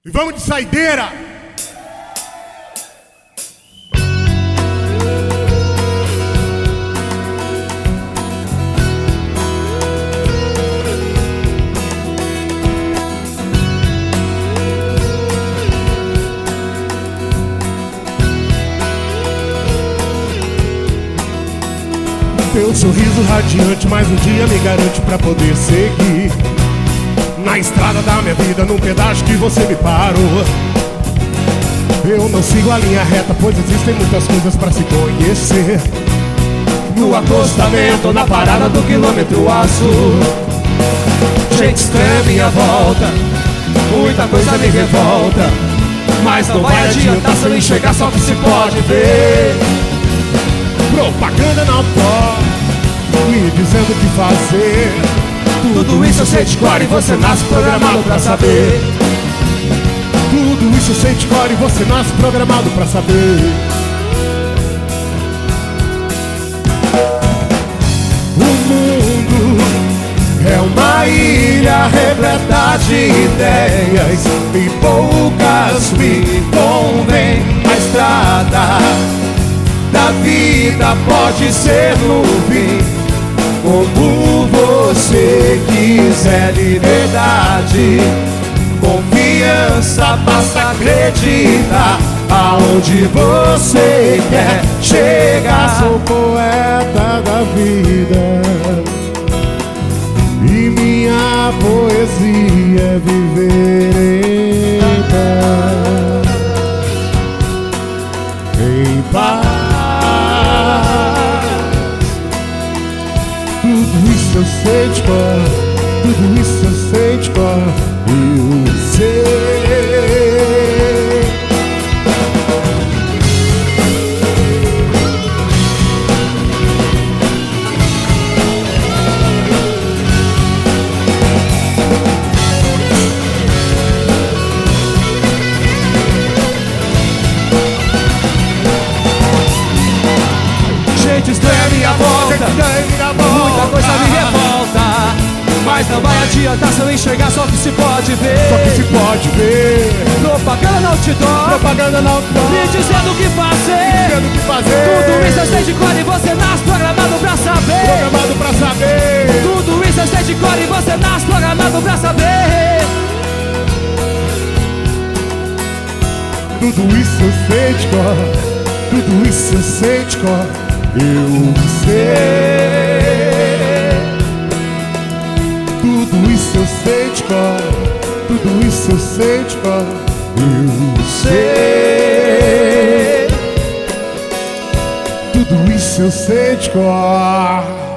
E vamos de saideira! Teu sorriso radiante mais um dia me garante pra poder seguir na estrada da minha vida, num pedaço que você me parou. Eu não sigo a linha reta, pois existem muitas coisas pra se conhecer. No acostamento, na parada do quilômetro azul. Gente estranha à minha volta, muita coisa me revolta, mas não vai adiantar se eu enxergar só o que se pode ver. Propaganda não pode me dizendo o que fazer. Tudo isso eu sei de cor e você nasce programado pra saber. Tudo isso eu sei de cor e você nasce programado pra saber. O mundo é uma ilha repleta de ideias e poucas me convém. A estrada da vida pode ser no fim, como você quiser. Liberdade, confiança, basta acreditar aonde você quer chegar. Sou poeta da vida e minha poesia é viver em paz. Tudo isso eu sei de cor, tudo isso eu sei de cor, eu sei. Gente estranha à minha volta, muita coisa me revolta, mas não vai adiantar se eu enxergar só o que se pode ver. Só que se pode ver. Propaganda não te dói, propaganda não te dói, me dizendo o que fazer, dizendo o que fazer. Tudo isso eu sei de cor e você nasce programado pra saber. Programado pra saber. Tudo isso eu sei de cor e você nasce programado pra saber. Tudo isso eu sei de cor, tudo isso eu sei de cor, eu sei. Tudo isso eu sei de cor, tudo isso eu sei de cor, eu sei. Tudo isso eu sei de cor.